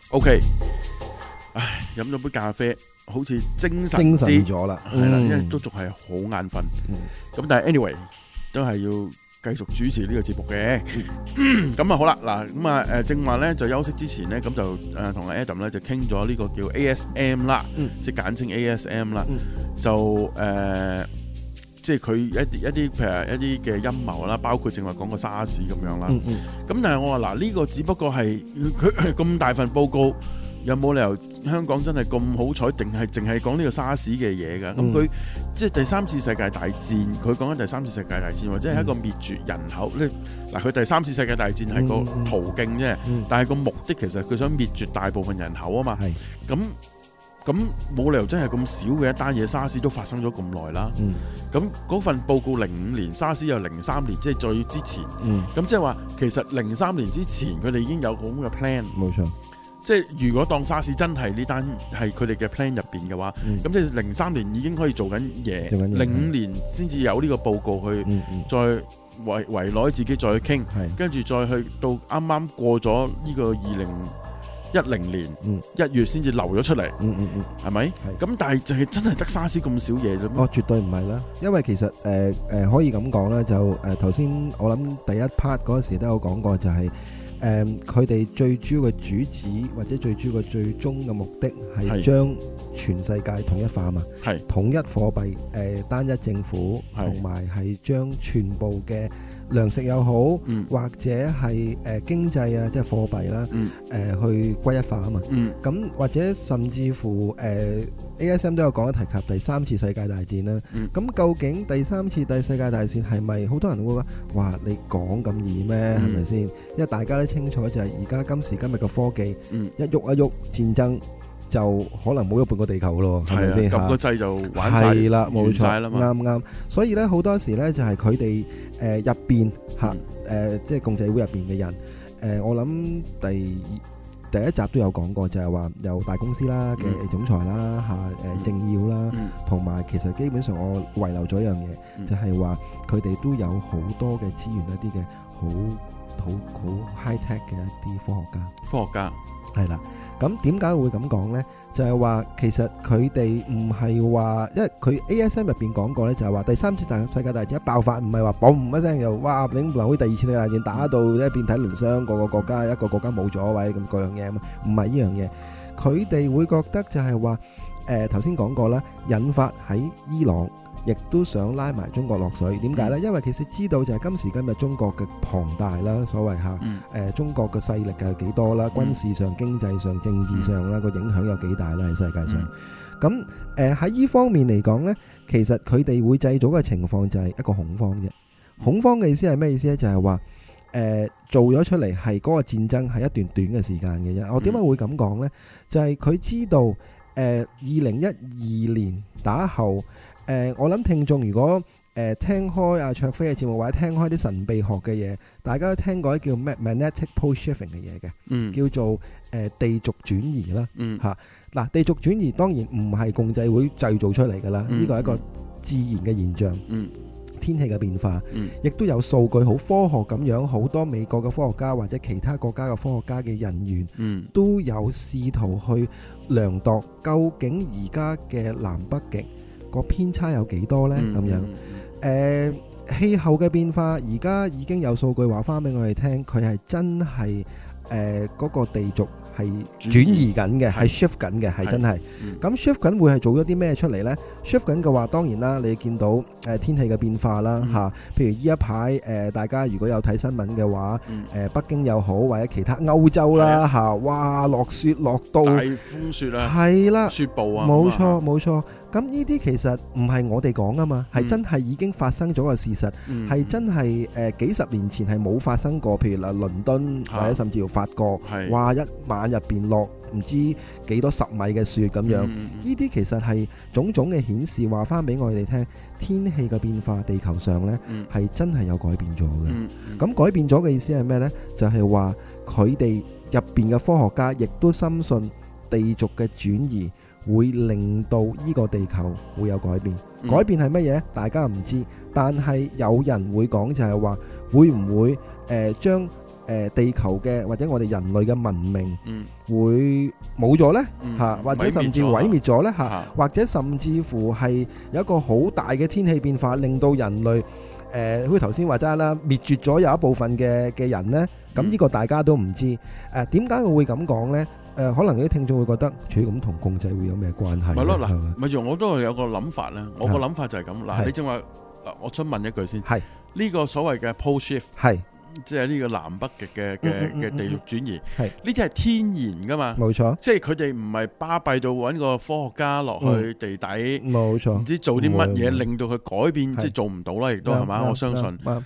OK， 唉，飲咗杯咖啡，好似精神咗啦， 係啦，因為都仲係好眼瞓。咁但係 anyway 都係要繼續主持呢個節目嘅。咁啊好啦，嗱咁啊正話咧就休息之前咧，咁就同阿 Adam 咧就傾咗呢個叫 ASM 啦，即係簡稱 ASM 啦，就即係佢一啲譬如一啲嘅陰謀啦，包括正話講個沙士咁樣啦。咁但係我話嗱，呢個只不過係佢咁大份報告，有冇理由香港真係咁好彩，定係淨係講呢個沙士嘅嘢㗎？咁佢即係第三次世界大戰，佢講緊第三次世界大戰，或者係一個滅絕人口咧。嗱，佢第三次世界大戰係個途徑啫，但係個目的其實佢想滅絕大部分人口啊嘛。咁冇理由真係咁少嘅一單嘢，沙士都發生咗咁耐啦。咁嗰份報告05年，沙士又03年，即係最之前。咁即係話其實03年之前佢哋已經有咁嘅 plan。冇錯。即係如果當沙士真係呢單係佢哋嘅 plan 入邊嘅話，咁即係03年已經可以做緊嘢，05年先至有呢個報告去再圍內自己再去傾，跟住再去到啱啱過咗呢個2010年1月先至流咗出嚟，係咪？咁但係就係真係得沙士咁少嘢啫。 哦，絕對唔係啦，因為其實可以咁講啦，就頭先我諗第一 part 嗰時都有講過，就係佢哋最主要嘅主旨或者最主要嘅最終嘅目的係將全世界統一化啊嘛，統一貨幣，單一政府，同埋係將全部嘅糧食又好，或者係經濟啊，即係貨幣啦，去歸一化啊嘛。咁或者甚至乎ASM 都有講提及第三次世界大戰啦。咁究竟第三次世界大戰係咪好多人會話你講咁易咩？係咪先？因為大家都清楚就係而家今時今日嘅科技，一喐一喐戰爭就可能冇咗半個地球咯，係咪先？ 撳個掣就玩晒， 係啦，冇錯， 啦嘛， 啱。所以咧好多時咧就係佢哋入邊嚇即係共濟會入邊嘅人，我諗第一集都有講過，就係話有大公司啦嘅總裁啦嚇，政要啦，同埋其實基本上我遺留咗一樣嘢，就係話佢哋都有好多嘅資源，一啲嘅好 high tech 嘅一啲科學家係啦。咁點解會咁講呢？就係話其實佢哋唔係話，因為佢 ASM 入邊講過呢，就係話第三次世界大戰一爆發，唔係話嘣一聲又哇，領導會第二次世界大戰打到一遍體鱗傷，個國家一個國家冇咗位咁各樣嘢，唔係呢樣嘢。佢哋會覺得就係話頭先講過啦，引發喺伊朗，亦都想拉埋中國落水。點解呢？因為其實知道就係今時今日中國嘅龐大啦，所謂嚇中國嘅勢力係幾多啦，軍事上、經濟上、政治上啦，個影響有幾大啦喺世界上。咁喺呢方面嚟講呢，其實佢哋會製造嘅情況就係一個恐慌啫。恐慌嘅意思係咩意思呢？就係話做咗出嚟係嗰個戰爭係一段短嘅時間嘅啫。我點解會咁講呢？就係佢知道2012年打後。我諗聽眾如果聽開阿卓飛嘅節目，或者聽開啲神秘學嘅嘢，大家都聽過叫咩 magnetic pole shifting 嘅嘢嘅，叫做地軸轉移啦。嚇嗱，地軸轉移當然唔係共濟會製造出嚟㗎啦，呢個係一個自然嘅現象。天氣嘅變化，亦都有數據好科學咁樣，好多美國嘅科學家或者其他國家嘅科學家嘅人員，都有試圖去量度究竟而家嘅南北極個偏差有幾多呢？咁樣氣候嘅變化，而家已經有數據話翻俾我哋聽，佢係真係嗰個地軸係轉移緊嘅，係 shift 緊嘅，係真係。咁 shift 緊會係做咗啲咩出嚟呢？ shift 緊嘅話，當然啦，你見到天氣嘅變化啦嚇，譬如呢一排大家如果有睇新聞嘅話，北京又好或者其他歐洲啦嚇，哇落雪落到大風雪啊， 係啦， 雪暴啊， 冇錯冇錯。咁呢啲其實唔係我哋講啊嘛，係真係已經發生咗嘅事實，係真係幾十年前係冇發生過。譬如嗱，倫敦或者甚至乎法國，哇一晚入邊落唔知幾多10米嘅雪咁樣。呢啲其實係種種嘅顯示，話翻俾我哋聽，天氣嘅變化，地球上呢係真係有改變咗嘅。咁改變咗嘅意思係咩呢？就係話佢哋入邊嘅科學家亦都深信地軸嘅轉移會令到呢個地球會有改變。改變係乜嘢？大家唔知，但係有人會講就係話，會唔會將地球嘅或者我哋人類嘅文明嗯會冇咗呢？ 嗯嚇，或者甚至毀滅咗呢？嚇啊， 或者甚至乎係有一個好大嘅天氣變化，令到人類好似頭先話齋啦，滅絕咗有一部分嘅人呢。咁呢個大家都唔知。點解我會咁講呢？可能有啲聽眾會覺得，除咁同共濟會有咩關係呢？ 咪咯嗱係咪， 咪住我都係有個諗法咧。我個諗法就係咁嗱， 係你正話嗱，我想問一句先， 係呢個所謂嘅 pole shift， 係即係呢個南北極嘅地域轉移， 係呢啲係天然噶嘛？ 冇錯， 即係佢哋唔係巴閉到揾個科學家落去地底， 冇錯唔，知做啲乜嘢唔會令到佢改變， 係即係做唔到啦，亦都係嘛？ 啱我相信啱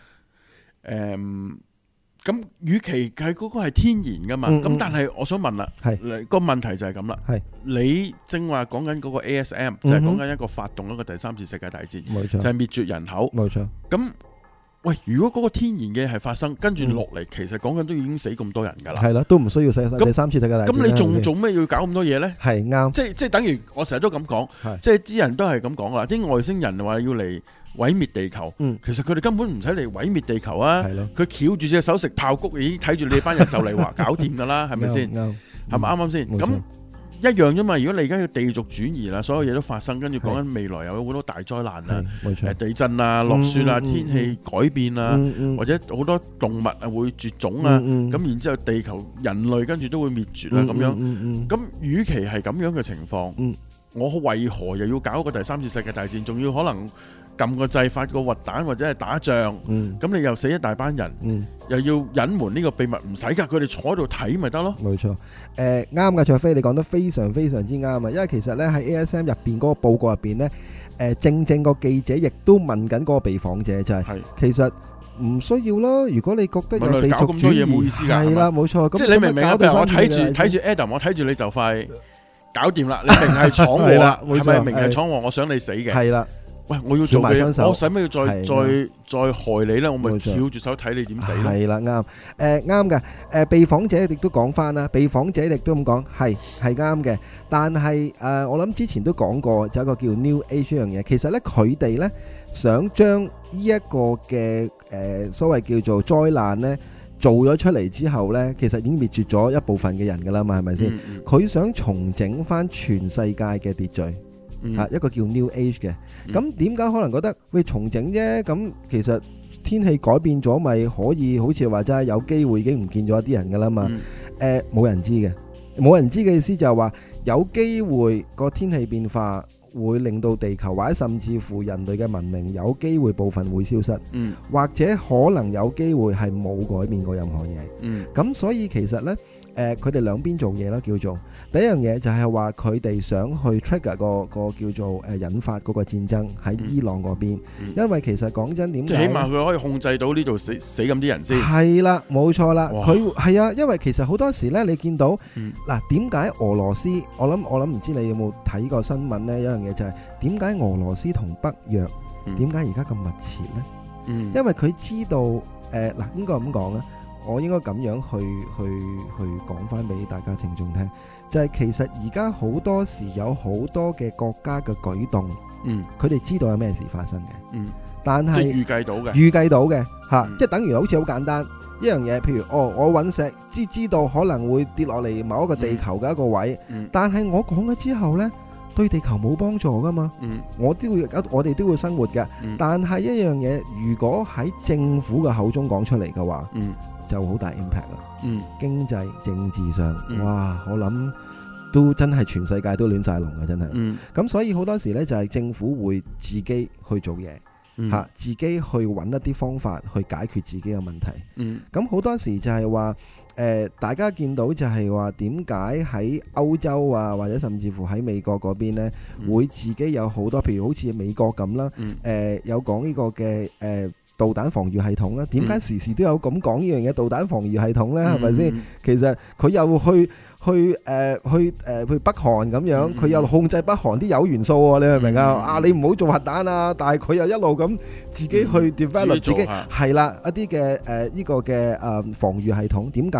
咁，與其係嗰個係天然噶嘛， 嗯咁但係我想問啦， 係個問題就係咁啦。 係你正話講緊嗰個 ASM，就係講緊一個發動一個第三次世界大戰， 冇錯， 就係滅絕人口。 冇錯， 咁喂，如果嗰個天然嘅係發生，跟住落嚟，其實講緊都已經死咁多人㗎啦。 係啦，都唔需要第三次世界大戰啦。 咁你仲係咪做咩要搞咁多嘢呢？ 係啱， 即係等於我成日都咁講係， 即係啲人都係咁講啦。啲外星人話要嚟毀滅地球， 嗯其實佢哋根本唔使嚟毀滅地球啊！ 係咯， 佢翹住隻手食爆谷，已經睇住你班人就嚟話搞掂㗎啦，係咪先？ 啱， 係咪啱啱先？ 冇錯咁一樣啫嘛。如果你而家要地軸轉移啦，所有嘢都發生，跟住講緊未來有好多大災難啊， 係冇錯， 地震啊、落雪啊、 嗯天氣改變啊，或者好多動物啊會絕種啊，咁然之後地球人類跟住都會滅絕啦咁樣。咁與其係咁樣嘅情況，我為何又要搞一個第三次世界大戰？仲要可能撳個掣發個核彈或者係打仗，咁你又死一大班人，又要隱瞞呢個秘密，唔使㗎，佢哋坐喺度睇咪得咯。 冇錯，啱㗎，卓飛你講得非常非常之啱啊！因為其實咧喺 ASM 入邊嗰個報告入邊咧，正個記者亦都問緊嗰個被訪者就係，其實唔需要啦。如果你覺得有地軸轉移，係啦，冇錯。 即係你明唔明啊？譬如我睇住 Adam， 我睇住你就快搞掂啦，你明係闖禍啦，係咪明係闖禍？我想你死嘅，係啦。喂，我要做嘅，我使咩要再害你咧？我咪翹住手睇你點死咯。係啦，啱，啱嘅。被訪者亦都講翻啦，被訪者亦都咁講，係啱嘅。但係我諗之前都講過，就有一個叫 New Age 呢樣嘢。其實咧，佢哋咧想將呢一個嘅所謂叫做災難咧做咗出嚟之後咧，其實已經滅絕咗一部分嘅人噶啦嘛，係咪先？佢想重整翻全世界嘅秩序。一個叫 New Age 嘅，咁點解可能覺得喂重整啫？咁其實天氣改變咗，咪可以好似話齋有機會已經唔見咗一啲人噶啦嘛？冇人知嘅，冇人知嘅意思就係話有機會個天氣變化會令到地球或者甚至乎人類嘅文明有機會部分會消失，或者可能有機會係冇改變過任何嘢。咁所以其實呢。佢哋兩邊做嘢啦，叫做第一樣嘢就係話佢哋想去 trigger 個叫做引發嗰個戰爭喺伊朗嗰邊，因為其實講真點解？即係起碼佢可以控制到呢度死咁啲人先。 係啦，冇錯啦，佢係啊，因為其實好多時咧，你見到嗱點解俄羅斯？我諗唔知你有冇睇過新聞呢？有一樣嘢就係點解俄羅斯同北約點解而家咁密切呢？因為佢知道嗱，應該咁講啦。我應該咁樣去講翻俾大家聽眾聽，就係其實而家好多時有好多嘅國家嘅舉動，佢哋知道有咩事發生嘅，但係即係預計到嘅嚇，即係等於好似好簡單一樣嘢，譬如我揾石知道可能會跌落嚟某一個地球嘅一個位，但係我講咗之後呢，對地球冇幫助噶嘛，我哋都會生活嘅，但係一樣嘢，如果喺政府嘅口中講出嚟嘅話，就好大 impact 啦。經濟政治上，哇，我諗都真係全世界都亂晒龍嘅，真係。咁所以好多時呢，就係政府會自己去做嘢，吓，自己去揾一啲方法去解決自己嘅問題。咁好多時就係話，大家見到就係話，點解喺歐洲啊，或者甚至乎喺美國嗰邊呢，會自己有好多，譬如好似美國咁啦，有講呢個嘅導彈防禦系統啦，點解時時都有咁講呢樣嘢？導彈防禦系統呢，係咪先？其實佢又去北韓咁樣，佢又控制北韓啲鈾元素喎，你明唔明啊？你唔好做核彈啊！但係佢又一路咁自己去 develop 自己係啦一啲嘅呢個嘅防禦系統。點解呢？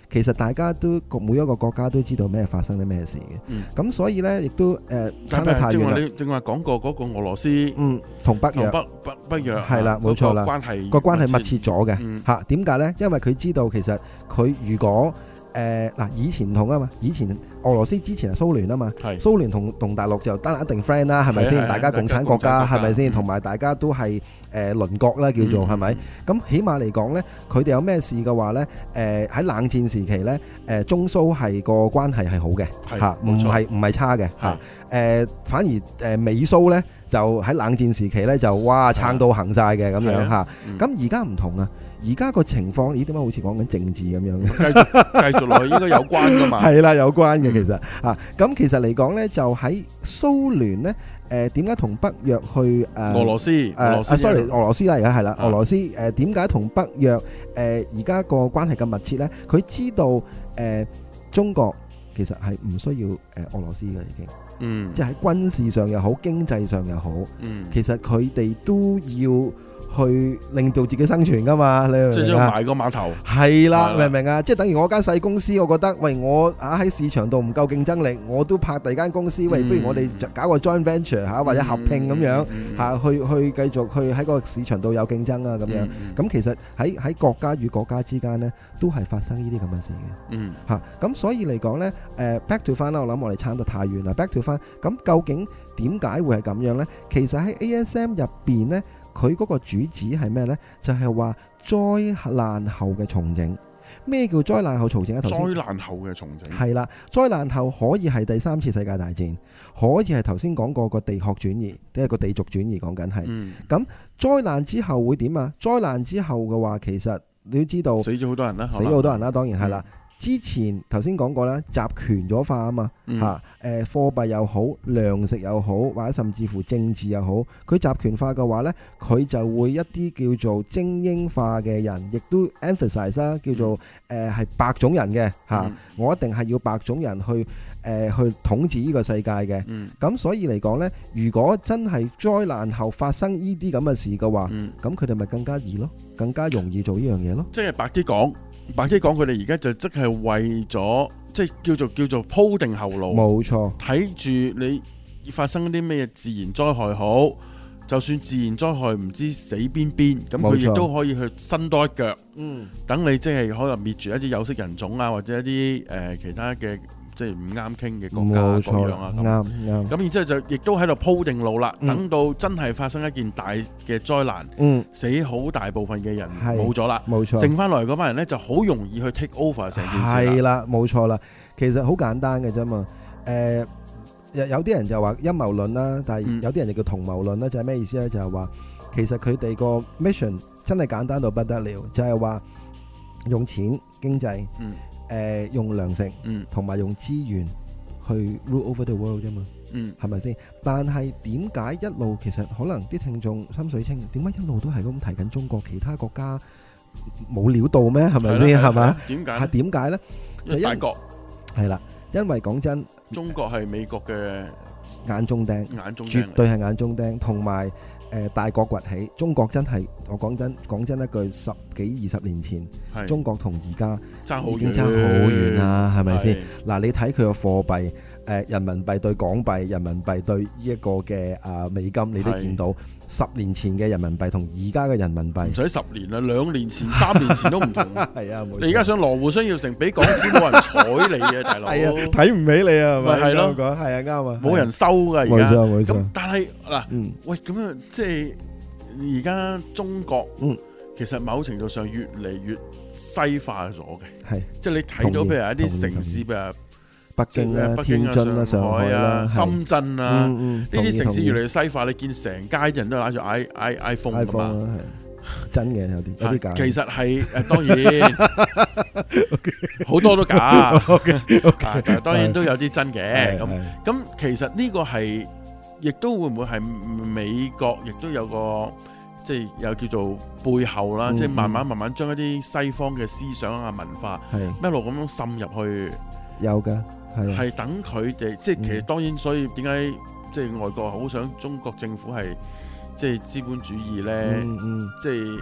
其實大家都每一個國家都知道咩發生啲咩事嘅。咁所以咧，亦都差得太遠啦。 你正話講過嗰個俄羅斯， 同北約係啦，冇錯啦，個關係密切咗嘅嚇。點解咧？因為佢知道其實佢如果以前唔同啊嘛，以前俄羅斯之前係蘇聯啊嘛，蘇聯同大陸就得一定 friend 啦，係咪先？大家共產國家係咪先？同埋大家都係鄰國啦，叫做係咪？咁起碼嚟講咧，佢哋有咩事嘅話咧，喺冷戰時期咧，中蘇係個關係係好嘅嚇，唔係差嘅嚇。反而美蘇咧就喺冷戰時期咧就哇撐到行晒嘅咁樣嚇。咁而家唔同啊。而家個情況，咦？點解好似講緊政治咁樣？ 繼續落去應該有關噶嘛？係啦，有關嘅其實咁其實嚟講咧，就喺蘇聯咧，點解同北約去俄羅斯 ？sorry， 俄羅斯啦，而家係啦，俄羅斯點解同北約而家個關係咁密切咧？佢知道中國其實係唔需要俄羅斯嘅已經，即係喺軍事上又好，經濟上又好，其實佢哋都要去令到自己生存噶嘛，你明唔明啊？即係要埋個碼頭。 係啦，明唔明啊？即係等於我間細公司，我覺得喂，我喺市場度唔夠競爭力，我都拍第二間公司，喂，不如我哋搞個 joint venture 或者合併咁樣去繼續去喺個市場度有競爭啊咁樣。咁其實喺國家與國家之間呢，都係發生呢啲咁嘅事嘅。咁所以嚟講呢，back to 翻啦，我諗我哋撐得太遠啦。back to 翻，咁究竟點解會係咁樣呢？其實喺 ASM 入邊呢，佢嗰個主旨係咩呢？就係話災難後嘅重整。咩叫災難後重整啊？ 災難後嘅重整係啦，災難後可以係第3次世界大戰，可以係頭先講過個地殼轉移，即係個地軸轉移講緊係。咁災難之後會點啊？災難之後嘅話，其實你都知道死咗好多人啦， 死咗好多人啦，當然係啦。之前頭先講過啦，集權咗化啊嘛，貨幣又好，糧食又好，或者甚至乎政治又好，佢集權化嘅話呢，佢就會一啲叫做精英化嘅人，亦都 emphasize 啦，叫做係白種人嘅嚇，我一定係要白種人去統治呢個世界嘅。咁所以嚟講呢，如果真係災難後發生呢啲咁嘅事嘅話，咁佢哋咪更加易咯，更加容易做呢樣嘢咯。 即係白啲講，佢哋而家就即係為咗即係叫做鋪定後路。 冇錯，睇住你發生啲咩自然災害好，就算自然災害唔知死邊，咁佢亦都可以去伸多一腳。等你即係可能滅絕一啲有色人種啊，或者一啲其他嘅即係唔啱傾嘅國家咁樣啊。啱。咁然之後就亦都喺度鋪定路啦。等到真係發生一件大嘅災難，死好大部分嘅人冇咗啦，冇錯，剩翻落嚟嗰班人呢就好容易去 take over 成件事。 係啦，冇錯啦。其實好簡單嘅啫嘛。有啲人就話陰謀論啦，但係有啲人就叫同謀論啦，就係咩意思呢？就係話其實佢哋個 mission 真係簡單到不得了，就係話用錢經濟，用糧食，同埋用資源去 rule over the world 啫嘛，係咪先？但係點解一路其實可能啲聽眾心水清，點解一路都係咁提緊中國，其他國家冇料到咩？係咪先？係嘛？點解呢？ 就大國係啦，因為講真。 中國係美國嘅眼中釘，絕對係眼中釘。同埋大國崛起，中國真係我講真一句，10幾20年前，中國同而家已經爭好遠啦，係咪先？嗱，你睇佢個貨幣，人民幣對港幣，人民幣對呢一個嘅美金，你都見到10年前嘅人民幣同而家嘅人民幣， 唔使10年啦，2年前、3年前都唔同。 係啊， 你而家上羅湖商業城俾港紙冇人睬你啊，大佬。 係啊，睇唔起你啊，係咪？ 係咯， 係啊，啱啊， 冇人收㗎而家。 冇錯。 咁但係嗱，喂，咁樣即係而家中國，其實某程度上越嚟越西化咗嘅。係，即係你睇到譬如一啲城市，譬如北京啊、天津啊、上海啊、 深圳啊，呢啲城市越嚟越西化，你見成街啲人都攞住 iPhone 㗎嘛， 真嘅有啲假。 其實係當然好多都假，但係當然都有啲真嘅。咁其實呢個係亦都會唔會係美國亦都有個即係有叫做背後啦，即係慢慢將一啲西方嘅思想啊文化一路咁樣滲入去。 有㗎。 係等佢哋，即係其實當然，所以點解即係外國好想中國政府係即係資本主義咧？即係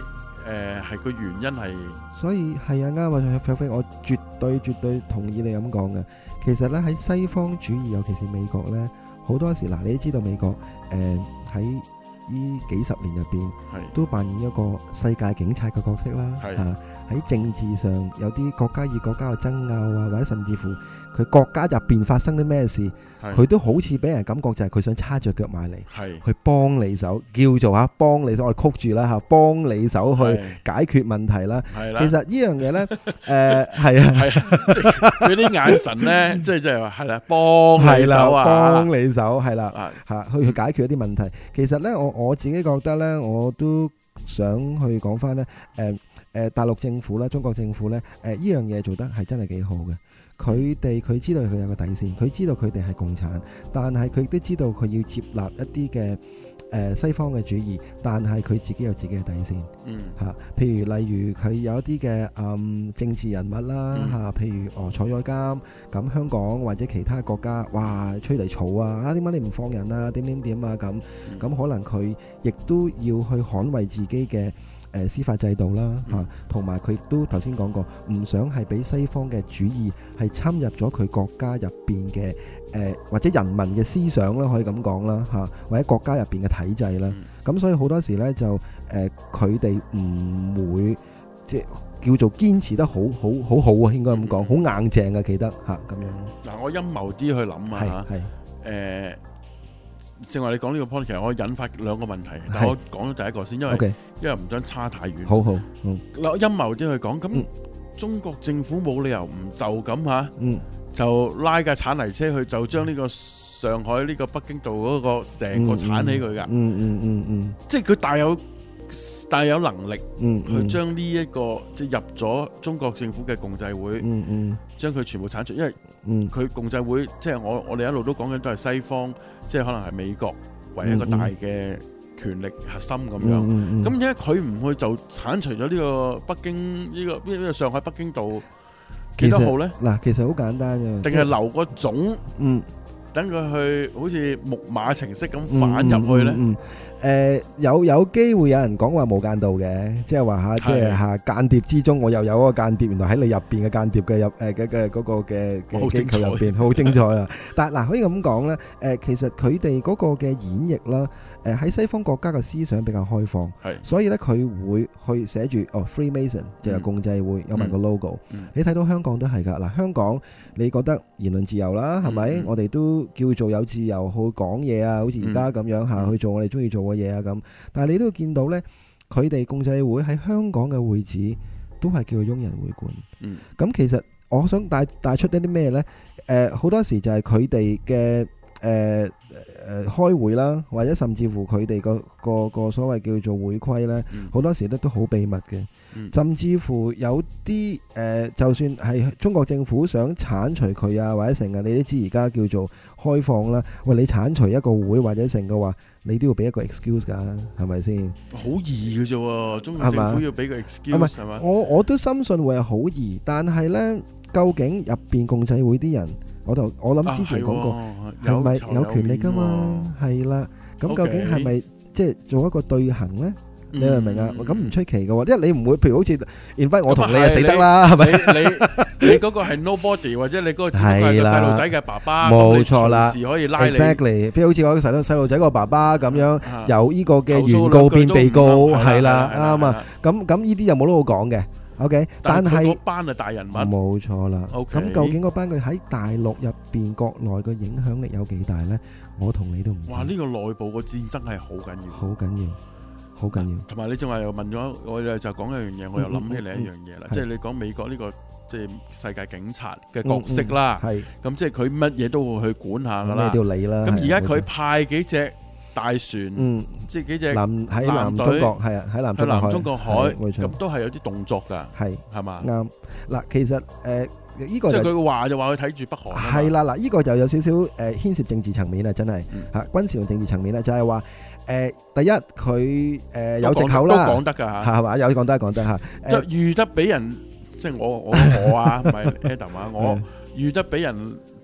係個原因係所以係啊，啱啊，菲菲，我絕對同意你咁講嘅。其實咧喺西方主義，尤其是美國咧，好多時嗱，你都知道美國喺呢幾十年入邊都扮演一個世界警察嘅角色啦。喺政治上有啲國家與國家嘅爭拗啊，或者甚至乎佢國家入邊發生啲咩事，佢都好似俾人感覺就係佢想叉著腳埋嚟，去幫你手，叫做幫你手，我哋曲住啦嚇，幫你手去解決問題啦。其實呢樣嘢咧，係啊， 佢啲眼神咧，即係話係啦，幫你手啊， 幫你手係啦嚇，去解決一啲問題。其實咧，我自己覺得咧，我都想去講翻咧，大陸政府啦，中國政府咧，呢樣嘢做得係真係幾好嘅。佢知道佢有個底線，佢知道佢哋係共產，但係佢都知道佢要接納一啲嘅西方嘅主義，但係佢自己有自己嘅底線。譬如例如佢有一啲嘅政治人物啦嚇，譬如坐咗監，咁香港或者其他國家，哇吹嚟嘈啊，點解你唔放人啊？點啊咁，可能佢亦都要去捍衛自己嘅司法制度啦嚇，同埋佢亦都頭先講過，唔想係俾西方嘅主義係侵入咗佢國家入邊嘅或者人民嘅思想啦，可以咁講啦嚇，或者國家入邊嘅體制啦。咁所以好多時呢，就佢哋唔會即係叫做堅持得好啊，應該咁講，好硬淨嘅，記得嚇咁樣。 嗱，我陰謀啲去諗啊嚇，正話你講呢個 point， 其實我引發兩個問題，但係我講咗第一個先，因為唔想差太遠。好。嗱，陰謀啲去講，咁中國政府冇理由唔就咁嚇，就拉架鏟泥車去，就將呢個上海呢個北京道嗰個成個鏟起佢㗎。即係佢大有能力去將呢一個即係入咗中國政府嘅共濟會，將佢全部鏟除，因為佢共濟會即係我哋一路都講緊都係西方，即係可能係美國為一個大嘅權力核心咁樣。咁點解佢唔去就鏟除咗呢個北京呢個上海北京道幾多號咧？嗱， 其實好簡單嘅， 定係留個種，等佢去好似木馬程式咁反入去咧？ 有機會有人講話無間道嘅，即係話嚇，即係嚇間諜之中，我又有一個間諜，原來喺你入邊嘅間諜嘅嘅嗰個嘅機構入邊，好精彩啊！但係嗱，可以咁講咧，其實佢哋嗰個嘅演繹啦，喺西方國家嘅思想比較開放，所以咧佢會去寫住Freemason 就係共濟會，有埋個 logo。你睇到香港都係㗎，嗱，香港你覺得言論自由啦，係咪？我哋都叫做有自由去講嘢啊，好似而家咁樣嚇，去做我哋中意做嘅嘢啊咁。但係你都會見到呢，佢哋共濟會喺香港嘅會址都係叫做雍仁會館。咁其實我想帶出一啲咩呢？好多時就係佢哋嘅開會啦，或者甚至乎佢哋個所謂叫做會規呢，好多時都好秘密嘅。甚至乎有啲就算係中國政府想剷除佢啊，或者成日你都知而家叫做開放啦。喂，你剷除一個會或者成嘅話，你都要俾一個 excuse 㗎，係咪先？好易嘅啫喎，中國政府要俾個 excuse 係嘛？ 我都深信會係好易，但係呢，究竟入邊共濟會啲人，我諗之前講過，係咪有權力㗎嘛？係啦，咁究竟係咪即係做一個對行呢？你明唔明啊？咁唔出奇嘅喎，因為你唔會，譬如好似 invite 我同你啊死得啦，係咪？ 你嗰個係 nobody，或者你嗰個只不過係個細路仔嘅爸爸， 冇錯啦， 隨時可以拉你。 Exactly，譬如好似我個細路仔個爸爸咁樣，由呢個嘅原告變被告，係啦，啱啊。咁呢啲又冇得好講嘅。OK， 但係嗰班係大人物， 冇錯啦。咁究竟嗰班佢喺大陸入邊國內嘅影響力有幾大咧？我同你都唔知。 哇！呢個內部個戰爭係好緊要， 好緊要。好緊要， 同埋你仲話又問咗，我就講一樣嘢，我又諗起另一樣嘢啦，即係你講美國呢個即係世界警察嘅角色啦，咁即係佢乜嘢都會去管下噶啦， 咩都要理啦。 咁而家佢派幾隻大船，即係幾隻喺南中國，係啊，喺南中國海， 咁都係有啲動作㗎，係嘛？ 啱嗱，其實呢個即係佢話就話佢睇住北韓， 係啦嗱，呢個就有少少牽涉政治層面啊，真係嚇軍事同政治層面咧，就係話。第一佢有藉口啦， 都講得㗎嚇， 係嘛？有講得嚇。 就遇得俾人，即係我啊，唔係 Adam 啊，我遇得俾人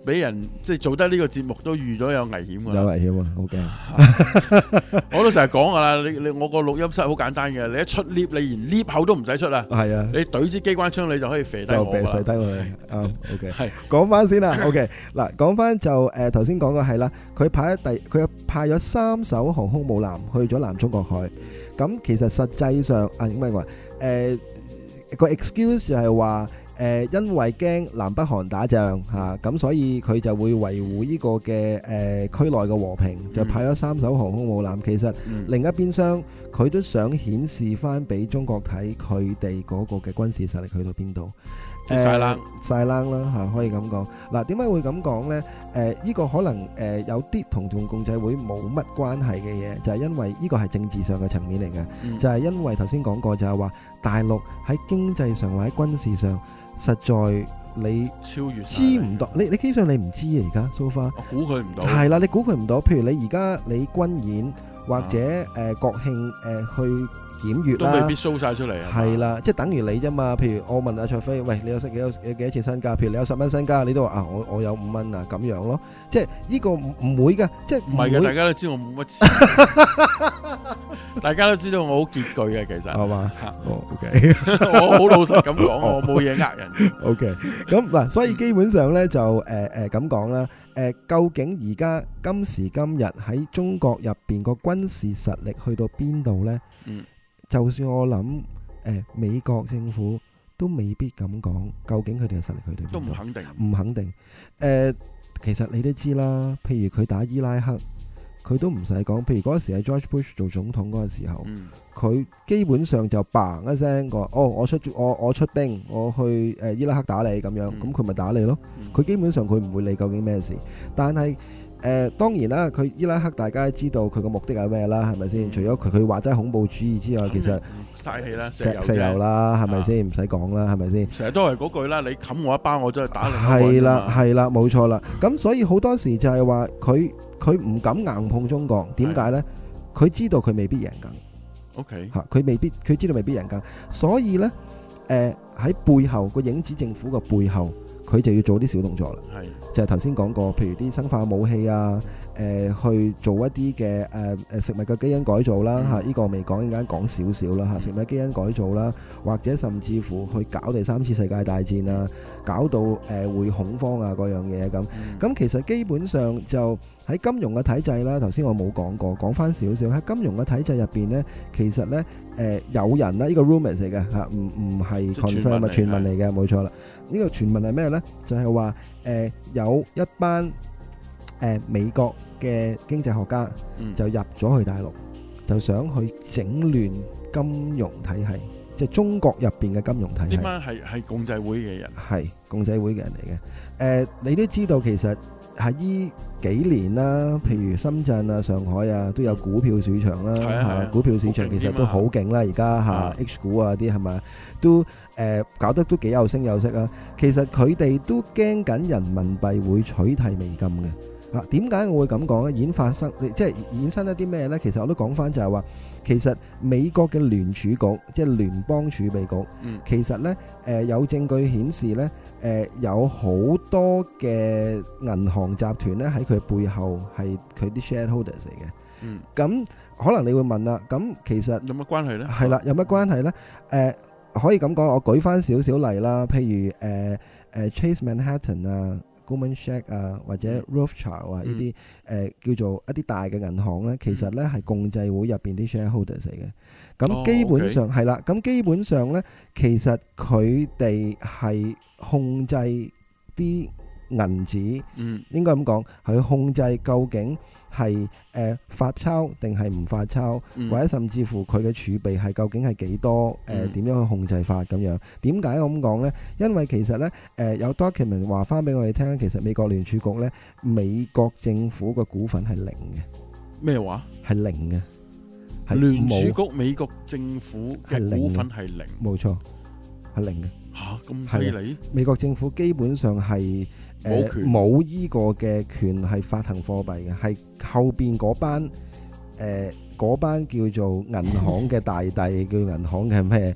俾人即係做得呢個節目都預咗有危險㗎啦。 有危險啊，好驚。 我都成日講㗎啦，你我個錄音室好簡單嘅，你一出 lift 你連 lift 口都唔使出啊， 係啊， 你懟支機關槍你就可以射低就我㗎啦。 射低我哋。OK。 係講翻先啦，OK 嗱，講翻就頭先講嘅係啦，佢派咗3艘航空母艦去咗南中國海，咁其實實際上應該話個 excuse 就係話因為驚南北韓打仗嚇，咁所以佢就會維護呢個嘅區內嘅和平，就派咗3艘航空母艦。其實另一邊廂佢都想顯示翻俾中國睇佢哋嗰個嘅軍事實力去到邊度。晒冷啦嚇，可以咁講。嗱，點解會咁講呢？呢個可能有啲同共濟會冇乜關係嘅嘢，就係因為呢個係政治上嘅層面嚟嘅，就係因為頭先講過就係話大陸喺經濟上或者軍事上，實在你超越知唔到，你基本上你唔知啊而家 so far， 我估佢唔到。 係啦，你估佢唔到。譬如你而家你軍演或者國慶去檢閱啦， 都未必 show 晒出嚟啊。 係啦，即係等於你啫嘛。譬如我問阿卓飛，喂，你有幾多錢身家？譬如你有10蚊身家，你都話啊，我有5蚊啊，咁樣咯。即係呢個唔會㗎，即係唔係嘅，大家都知我冇乜錢，大家都知道我好拮據嘅，其實係嘛？OK， 我好老實咁講，我冇嘢呃人。 OK，咁嗱，所以基本上咧就咁講啦。究竟而家今時今日喺中國入邊個軍事實力去到邊度咧？就算我諗美國政府都未必咁講，究竟佢哋嘅實力去到邊度？都唔肯定，唔肯定。其實你都知啦，譬如佢打伊拉克，佢都唔使講。譬如嗰時係 George Bush 做總統嗰個時候，佢基本上就嘭一聲講：哦，我出兵，我去伊拉克打你咁樣，咁佢咪打你咯。佢基本上佢唔會理究竟咩事，但係。當然啦，佢伊拉克大家知道佢個目的係咩啦，係咪先？除咗佢話齋恐怖主義之外，其實嘥氣啦， 石油啦，係咪先？唔使講啦，係咪先？ 成日都係嗰句啦，你冚我一巴，我真係打你。 係啦，冇錯啦。咁所以好多時就係話佢唔敢硬碰中國，點解呢？佢知道佢未必贏緊。 OK， 佢知道未必贏緊，所以呢，喺背後個影子政府個背後。佢就要做啲小動作啦，就係頭先講過，譬如啲生化武器啊，去做一啲嘅食物嘅基因改造啦嚇，呢個未講，陣間講少少啦嚇，食物基因改造啦，或者甚至乎去搞第3次世界大戰啊，搞到會恐慌啊嗰樣嘢咁。咁其實基本上就喺金融嘅體制啦，頭先我冇講過，講翻少少喺金融嘅體制入邊呢，其實呢有人啦，呢個 rumors 嚟嘅嚇，唔係 confirm 係傳聞嚟嘅，冇錯啦。呢個傳聞係咩呢？就係話有一班美國嘅經濟學家就入咗去大陸，就想去整亂金融體系，即係中國入邊嘅金融體系。 呢班係共濟會嘅人， 係共濟會嘅人嚟嘅。你都知道其實喺呢幾年啦，譬如深圳啊、上海啊，都有股票市場啦。股票市場其實都好勁啦，而家嚇 H 股啊啲係咪都搞得都幾有聲有色啊。其實佢哋都驚緊人民幣會取替美金嘅。點解我會咁講咧？即係衍生一啲咩呢？其實我都講翻就係話，其實美國嘅聯儲局即係聯邦儲備局，其實呢有證據顯示呢，有好多嘅銀行集團呢喺佢背後係佢啲 shareholders 嚟嘅。咁可能你會問啦，咁其實有乜關係呢？ 係啦，有乜關係呢？可以咁講，我舉翻少少例啦，譬如Chase Manhattan 啊。Goldman Sachs 啊，或者 Rothschild 啊，呢啲叫做一啲大嘅銀行咧，其實咧係共濟會入邊啲 shareholders 嚟嘅。咁基本上係啦，咁基本上咧，其實佢哋係控制啲銀紙，應該咁講，係控制究竟係發鈔定係唔發鈔，或者甚至乎佢嘅儲備係究竟係幾多？點樣去控制法咁樣？點解我咁講呢？因為其實呢，有 document 話翻俾我哋聽，其實美國聯儲局呢，美國政府嘅股份係零嘅。 咩話？係零嘅。 聯儲局美國政府嘅股份係零。冇錯，係零嘅。 嚇，咁犀利！ 美國政府基本上係冇依個嘅權係發行貨幣嘅，係後邊嗰班叫做銀行嘅大帝，叫銀行嘅咩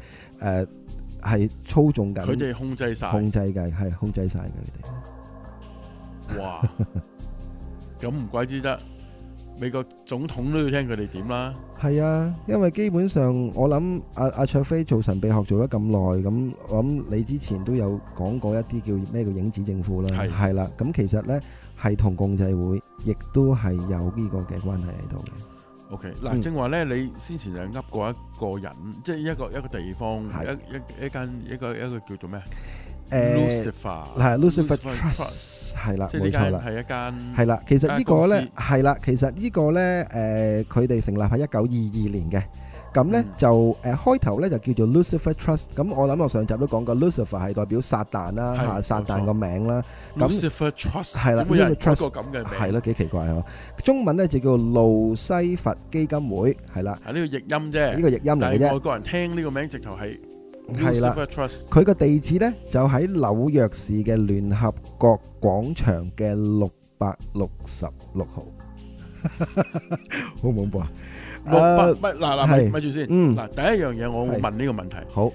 係操縱緊， 佢哋控制晒嘅， 係控制晒嘅佢哋。 哇！咁唔怪之得美國總統都要聽佢哋點啦。 係啊，因為基本上我諗阿卓飛做神秘學做咗咁耐，咁我諗你之前都有講過一啲叫咩叫影子政府啦，係啦，咁其實呢係同共濟會亦都係有呢個嘅關係喺度嘅。 OK， 嗱，正話咧，你先前就噏過一個人，即係一個地方，一個叫做咩？Lucifer 係 Lucifer Trust 係啦，冇錯啦， 係一間係啦。其實呢個咧係啦，其實呢個咧佢哋成立喺1922年嘅。咁咧就開頭咧就叫做 Lucifer Trust。咁我諗我上集都講過 Lucifer 係代表撒旦啦嚇，撒旦個名啦。 Lucifer Trust 係啦 ，Lucifer Trust 個咁嘅名係咯，幾奇怪啊！中文咧就叫路西佛基金會係啦。 係呢個譯音啫， 呢個譯音嚟嘅啫。 但係外國人聽呢個名直頭係 Lucifer Trust。 佢個地址咧就喺紐約市嘅聯合國廣場嘅666號。好恐怖啊！ 咪住先。嗱，第一樣嘢我會問呢個問題。 好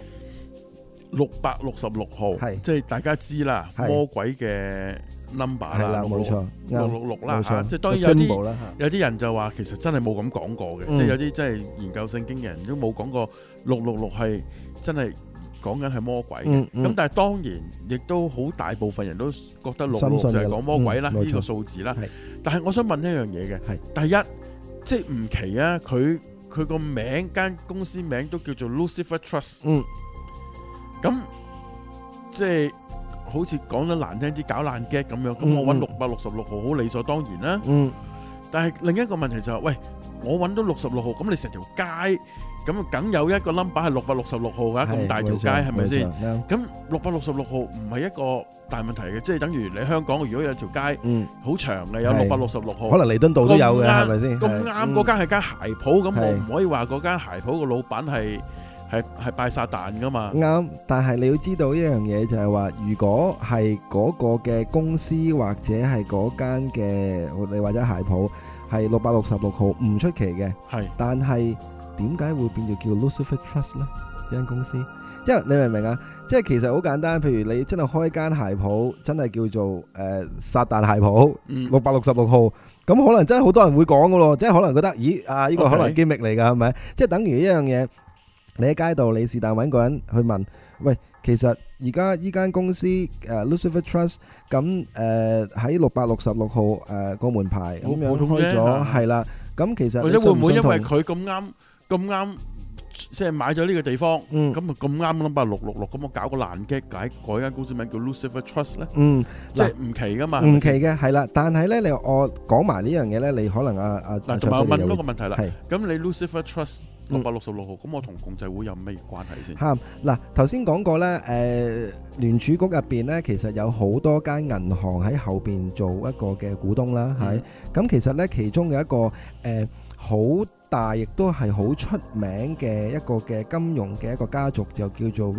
，666號，即係大家知啦，魔鬼嘅 number 啦， 冇錯 ，666啦嚇。即係當然有啲人就話其實真係冇咁講過嘅，即係有啲真係研究聖經嘅人都冇講過666係真係講緊係魔鬼嘅。咁但係當然亦都好大部分人都覺得666就係講魔鬼啦，呢個數字啦。但係我想問一樣嘢嘅，第一。即係唔奇啊！佢個名間公司名都叫做 Lucifer Trust。咁即係好似講得難聽啲，搞爛 gag 咁樣。咁我揾666號好理所當然啦。但係另一個問題就係，喂，我揾到66號，咁你成條街咁梗有一個 number 係666號㗎，咁大條街係咪先？咁666號唔係一個大問題嘅，即係等於你香港如果有條街好長嘅，有666號， 可能彌敦道都有嘅，係咪先？ 咁啱嗰間係間鞋鋪，咁我唔可以話嗰間鞋鋪個老闆係拜撒旦噶嘛？啱， 但係你要知道一樣嘢就係話，如果係嗰個嘅公司或者係嗰間嘅你或者鞋鋪係666號，唔出奇嘅。係，但係點解會變做叫 Lucifer Trust 呢？呢間公司？因為你明唔明啊？即係其實好簡單，譬如你真係開間鞋鋪，真係叫做撒旦鞋鋪666號，咁可能真係好多人會講噶咯，即係可能覺得咦呢個可能機密嚟噶，係咪？即係等於一樣嘢，你喺街度你是但揾個人去問，喂，其實而家依間公司Lucifer Trust 咁喺666號個門牌咁樣開咗，係啦，咁其實或者會唔會因為佢咁啱？即係買咗呢個地方，咁啊咁啱諗666，咁我搞個爛 gag，改間公司名叫 Lucifer Trust 咧，即係唔奇噶嘛， 唔奇嘅係啦。但係咧，我講埋呢樣嘢咧，你可能嗱，同埋我問多個問題啦，咁你 Lucifer Trust 666號，咁我同共濟會有咩關係先？ 嚇嗱，頭先講過咧，聯儲局入邊咧，其實有好多間銀行喺後邊做一個嘅股東啦，係咁其實咧，其中有一個好大亦都係好出名嘅一個嘅金融嘅一個家族，就叫做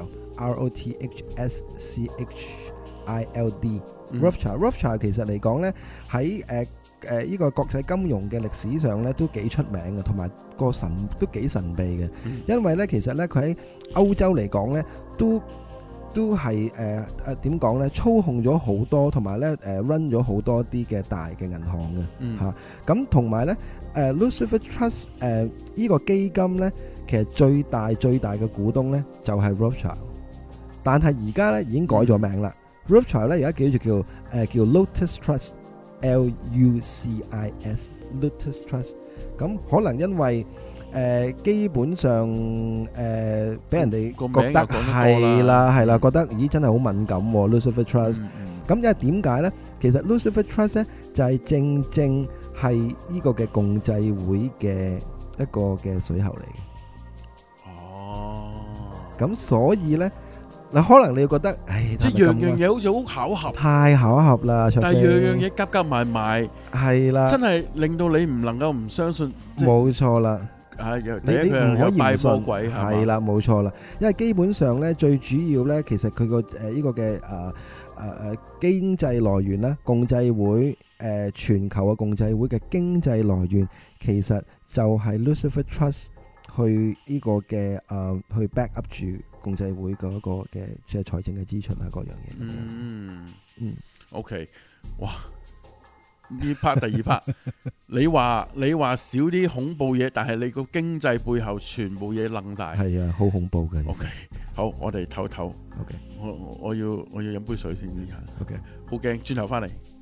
Rothschild，Rothschild。Rothschild 其實嚟講咧，喺呢個國際金融嘅歷史上咧都幾出名嘅，同埋個神都幾神秘嘅。因為咧其實咧佢喺歐洲嚟講咧都係點講咧，操控咗好多，同埋咧run 咗好多啲嘅大嘅銀行嘅嚇。咁同埋咧Lucifer Trust 呢個基金咧，其實最大嘅股東咧就係 Rothschild， 但係而家咧已經改咗名啦。Rothschild 咧而家叫 Lotus Trust，Lucis Lotus Trust。咁可能因為基本上俾人哋覺得係啦，覺得咦真係好敏感喎 Lucifer Trust。咁因為點解咧？其實 Lucifer Trust 咧就係正係呢個嘅共濟會嘅一個嘅水喉嚟嘅。哦，咁所以咧嗱，可能你會覺得， 即係樣嘢好似好巧合， 太巧合啦。 但係樣嘢夾埋埋，係啦，真係令到你唔能夠唔相信。冇錯啦，你唔可以唔信，係啦，冇錯啦。因為基本上咧，最主要咧，其實佢個呢個嘅經濟來源啦，共濟會全球嘅共濟會嘅經濟來源，其實就係 Lucifer Trust 去呢個嘅去 back up 住共濟會嗰個嘅即係財政嘅支出啊，各樣嘢。 OK， 哇！呢 part 第二 part，你話少啲恐怖嘢，但係你個經濟背後全部嘢愣晒。 係啊，好恐怖嘅。 OK， 好，我哋唞唞。 OK， 我要飲杯水先呢下。 OK， 好驚，轉頭翻嚟。